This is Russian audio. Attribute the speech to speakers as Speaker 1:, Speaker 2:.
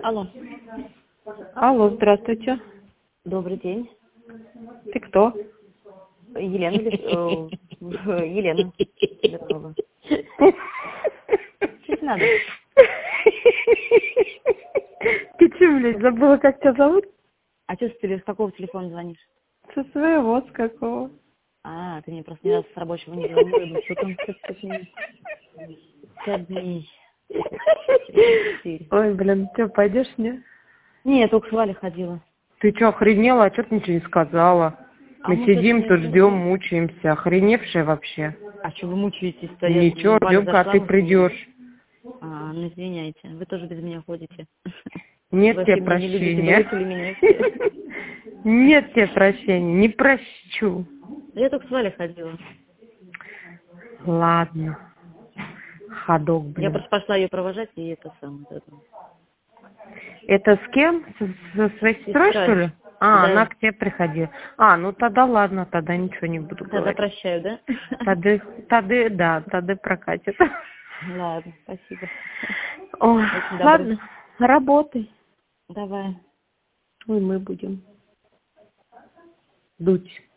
Speaker 1: Алло.
Speaker 2: Алло, здравствуйте.
Speaker 1: Добрый день.
Speaker 2: Ты кто?
Speaker 1: Елена. Елена. Петрова. Что тебе надо?
Speaker 2: Ты че, блядь, забыла, как тебя зовут?
Speaker 1: А что с какого телефона звонишь?
Speaker 2: Со своего, с какого?
Speaker 1: А, ты мне просто ни разу с рабочего не звонила. Что там, кстати, 5 дней.
Speaker 2: Ой, блин, что, пойдешь, не?
Speaker 1: Нет, только с Валей ходила.
Speaker 2: Ты что, охренела? А что ты ничего не сказала?
Speaker 1: А
Speaker 2: Мы
Speaker 1: мы
Speaker 2: сидим,
Speaker 1: точно
Speaker 2: тут
Speaker 1: не-
Speaker 2: ждем, мучаемся. Охреневшая вообще.
Speaker 1: А что вы мучаетесь-то?
Speaker 2: Ничего,
Speaker 1: Валя
Speaker 2: ждем, когда
Speaker 1: зашла,
Speaker 2: ты
Speaker 1: мы с ней.
Speaker 2: придешь.
Speaker 1: А, ну извиняйте, вы тоже без меня ходите.
Speaker 2: Нет
Speaker 1: Вы
Speaker 2: тебе
Speaker 1: если меня не любите,
Speaker 2: прощения.
Speaker 1: бросили меня все.
Speaker 2: Нет тебе прощения, не прощу.
Speaker 1: Я только с Валей ходила.
Speaker 2: Ладно. Ходок,
Speaker 1: Я
Speaker 2: блин.
Speaker 1: просто пошла ее провожать, и это самое.
Speaker 2: Это с кем? Со своей сестрой,
Speaker 1: Сестра.
Speaker 2: что ли?
Speaker 1: Да.
Speaker 2: Она к тебе приходила. Ну тогда ладно, тогда ничего не буду
Speaker 1: Тогда
Speaker 2: говорить.
Speaker 1: прощаю, да?
Speaker 2: Тогда прокатит.
Speaker 1: Ладно, спасибо.
Speaker 2: Ой,
Speaker 1: Очень добры.
Speaker 2: ладно, работай.
Speaker 1: Давай.
Speaker 2: И мы будем дуть.